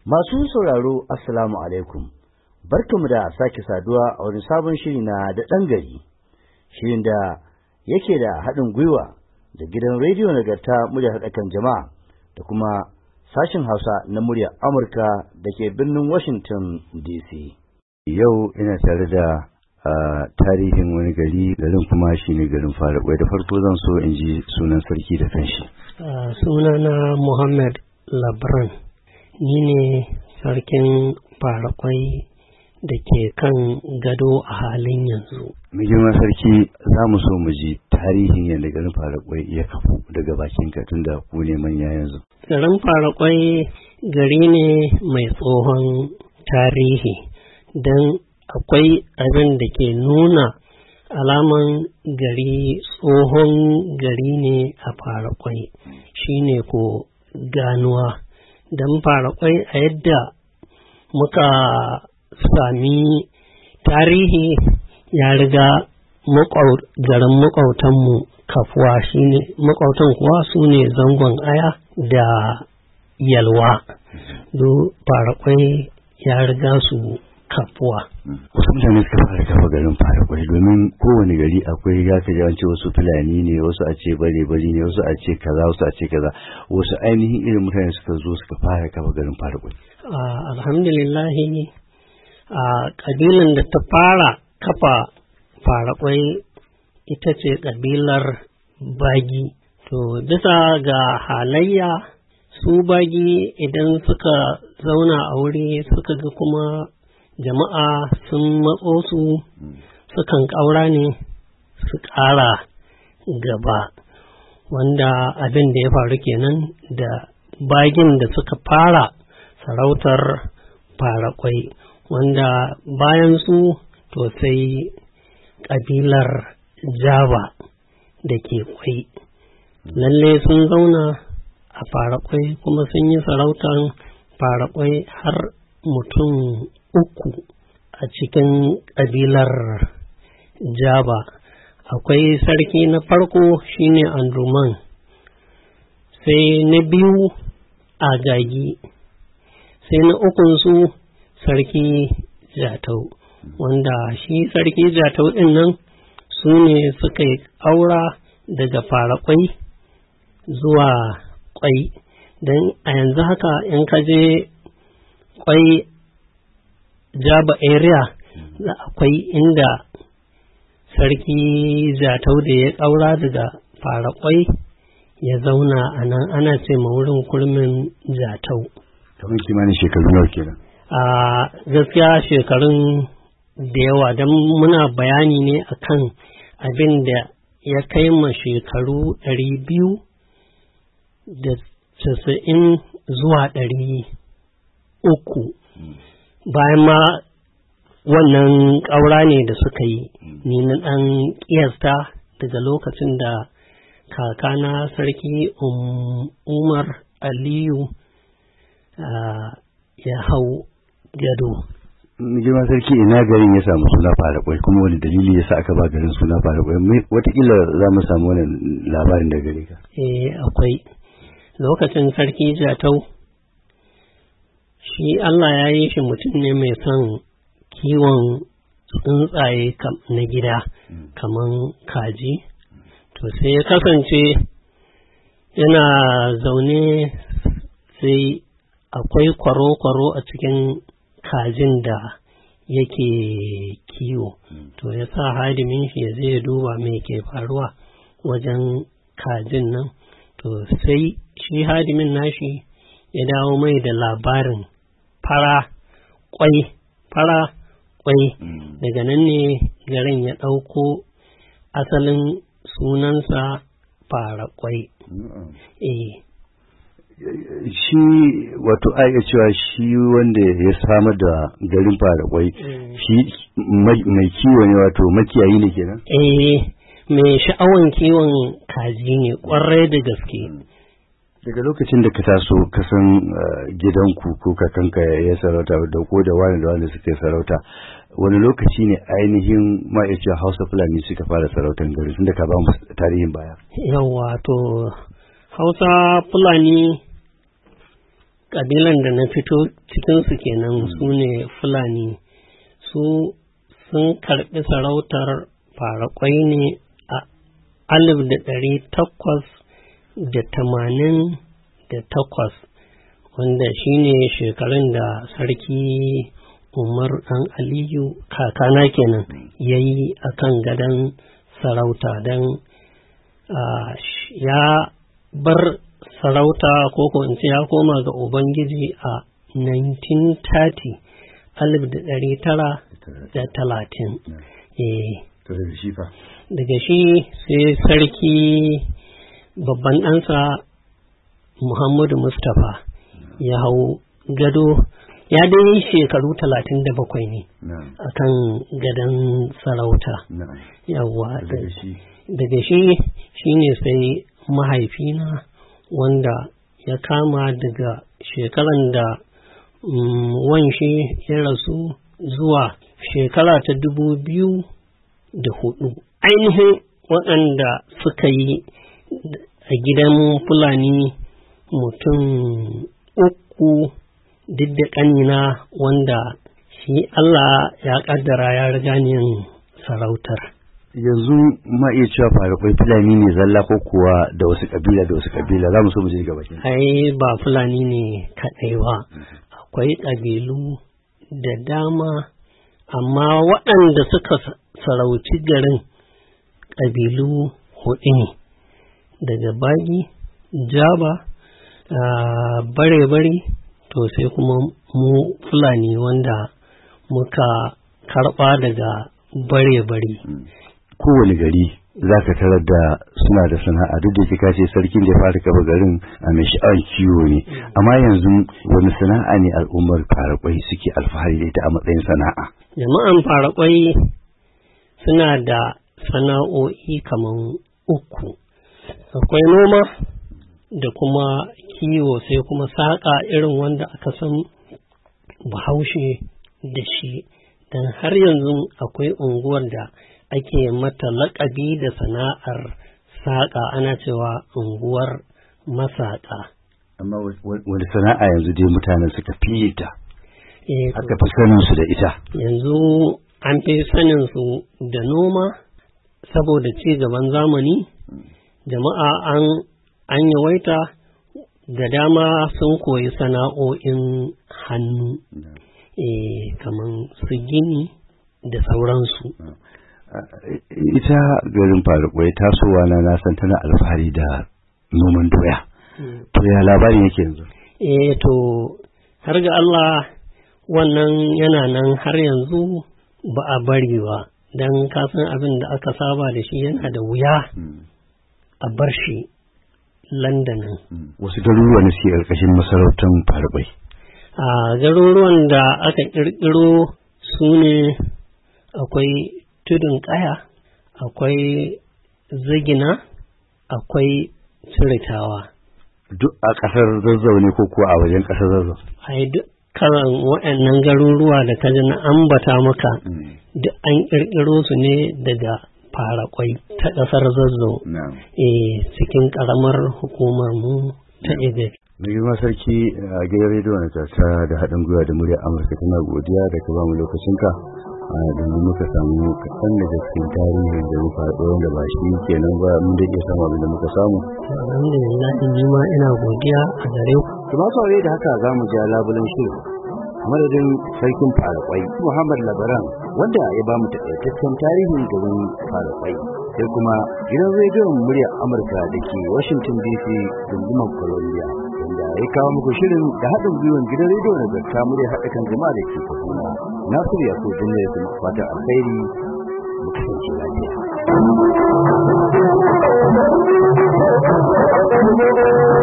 Masu sauraro Assalamu alaikum, barkamu da sake saduwa a wani sabon shiri na da ɗan gari, shirin da yake da haɗin gwiwa da gidan rediyo nagarta muryar haɗakan jama'a da kuma sashin Hausa na muryar Amurka da ke birnin Washington DC. Yau ina tare da tarihin wani garin kuma shi ne garin Farakwai. Da farko zan so in ji sunan sarki da kanshi. Sunana Muhammad Labran. Ni ne sarkin Farakwai da ke kan gado a halin yanzu. Mai girma sarki, za mu so mu ji tarihin yadda garin Farakwai ya kafu daga bakin ka tunda ku ne manya yanzu. Garin Farakwai gari ne mai tsohon tarihi, don akwai abin da ke nuna alaman gari tsohon gari ne a Farakwai, shine ko ganuwa. Don Farakwai a yadda muka sami tarihi ya riga garin makwautanmu kafuwa, shine makwautan kuwa su ne Zangon Aya da Yalwa. Farakwai ya riga su kafuwa. Wasu mutane suka fara kafa garin Farakwai, domin kowane gari akwai zaka ji an ce wasu Fulani ne, wasu a ce bare-bari ne, wasu a ce kaza, wasu a ce kaza. Wasu ainihin irin mutane suka zo suka fara kafa garin Farakwai. Alhamdulillahi, kabilan da ta fara kafa Farakwai ita ce kabilar Bagi. To bisa ga halayya, su Bagi idan suka zauna a wuri suka ga kuma jama'a sun matso su, sukan ƙaura ne su ƙara gaba, wanda abin da ya faru kenan da Bagin da suka fara sarautar Farakwai, wanda bayan su to sai ƙabilar Jaba da ke Kwai. Lalle sun zauna a Farakwai kuma sun yi sarautar Farakwai har mutum 3 a cikin ƙabilar Jaba. Akwai sarki na farko shine Andruman, sai na biyu Agagi, sai na ukunsu sarki Jatau, wanda shi sarki Jatau ɗin nan su ne suka yi ƙaura daga Farakwai zuwa Kwai. Don a yanzu haka in ka je Kwai Jaba area akwai inda sarki Jatau da ya ƙaura daga Farakwai ya zauna a nan, ana ce ma wurin kurmin Jatau. Kamar kimanin shekaru nawa kenan? Gaskiya shekarun da yawa, don muna bayani ne akan abin da ya kai ma shekaru 290 zuwa 300. Bayan ma wannan ƙaura ne da suka yi, ni na ɗan ƙiyasta daga lokacin da kakana sarki Umar Aliyu ya hau gado. Girma sarki, ina garin ya samu suna Farakwai, kuma wani dalili ya sa aka ba garin suna Farakwai? Wataƙila za mu samu wani labarin da gare ka. Akwai. Lokacin sarki Jatau, shi Allah ya yi shi mutum ne mai son kiwon tsuntsaye na gida, kaman kaji. To sai ya kasance yana zaune, sai akwai kwaro-kwaro a cikin kajin da yake kiwo. To ya sa hadimin shi ya zai duba mai ke faruwa wajen kajin nan. To sai shi hadimin nashi ya dawo mai da labarin fara kwai. Daga nan ne garin ya ɗauko asalin sunansa Farakwai. Shi wato aika cewa shi wanda ya samar da garin Farakwai, shi mai kiwo ne, wato makiyayi ne kenan? Mai sha'awan kiwon kaji ne ƙwarai da gaske. Daga lokacin da ka taso kasan gidanku ko kakanka ya sarauta da ko da wani suka sarauta, wani lokaci ne ainihin ma'aikacin Hausa Fulani suka fara sarautar gari, tun da ka ba mu tarihin baya? Yawwa, to Hausa Fulani ƙabilan da na fito cikinsu kenan su ne Fulani. Su sun karɓi sarautar Faraƙwai ne a 1888, wanda shi ne shekarun da sarki Umar ɗan Aliyu kakana kenan ya yi a kan gadon sarauta, don ya bar sarauta ko in ce ya koma ga Ubangiji a 1930. 1930. Daga shi sai sarki babban ɗansa Muhammadu Mustapha ya hau gado, ya dai shekaru 37 ne a kan gadon sarauta. Yawwa, daga shi ne sai mahaifina wanda ya kama daga shekaran da wanshi ya rasu zuwa shekara ta 2004. Ainihin waɗanda suka yi a gidan Fulani mutum 3 duk da ƙanina, wanda shi Allah ya ƙaddara ya riga ni sarautar. Yanzu ma iya cewa Faraƙwai Fulani ne zalla ko kuwa da wasu ƙabila za mu so mu je gaba. Ai ba Fulani ne kaɗai ba, akwai ƙabilu da dama, amma waɗanda suka sarauci garin ƙabilu 4 ne, daga Bagi, Jaba, Bare-bari, to sai kuma mu Fulani wanda muka karɓa daga Bare-bari. Kowane gari za ka tarar da suna da sana'a, duk da kika ce sarkin da ya fara kafa garin a mai sha'awar kiwo ne, amma yanzu wani sana'a ne al'ummar Faraƙwai suke alfahari da ita a matsayin sana'a? Jama'an Faraƙwai suna da sana'o'i kaman 3. Akwai noma da kuma kiwo, sai kuma saƙa irin wanda aka san Bahaushe da shi. Dan har yanzu akwai unguwar da ake mata laƙabi da sana'ar saƙa, ana cewa unguwar masaƙa. Amma wani sana'a yanzu dai mutanen suka fiye ta, aka fi sanin su da ita? Yanzu an fi sanin su da noma, saboda ci gaban zamani. Jama'a an yawaita da dama sun koyi sana'o'in hannu, kamar su gini da sauransu. Ita garin Faraƙwai tasowa na san tana alfahari da noman doya. To ya labarin yake yanzu? To har ga Allah wannan yana nan har yanzu ba a bari ba, don kasan abin da aka saba da shi yana da wuya a bar shi Landanin. Wasu garuruwa ne suke ƙarƙashin masarautar Faraƙwai? Garuruwan da aka ƙirƙiro su ne akwai Tudun Ƙaya, akwai Zagina, akwai Ciritawa. Duk a ƙasar Zazzau ne ko kuwa a wajen ƙasar Zazzau? Ai dukkan waɗannan garuruwa da ka ji na ambata maka duk an ƙirƙiro su ne daga Faraƙwai ta ƙasar Zazzau, cikin ƙaramar hukumar mu ta Igabi. Mai girma sarki, a gidan rediyo na ta da haɗin gwiwa da muryar Amurka tana godiya da ka ba mu lokacinka. Domin muka samu kaɗan daga cikin tarihin da muka haɗu wanda ba shi kenan ba, mun da iya samu abin da muka samu. Alhamdulillah, ni ma ina godiya a gare ku. Kuma saurare da haka za mu ja labulen shirin. Madadin sarkin Faraƙwai Muhammad Labaran, wanda ya ba mu taƙaitaccen tarihin garin Faraƙwai, sai kuma gidan rediyon muryar Amurka da ke Washington DC, gundumar Columbia, wanda ya kawo muku shirin da haɗin gwiwan gidan rediyo na Garta muryar haɗa kan jama'a da ke Kaduna. Nasiru Yakubu Jinna ya kuma fatan alkhairi, mu kasance lafiya.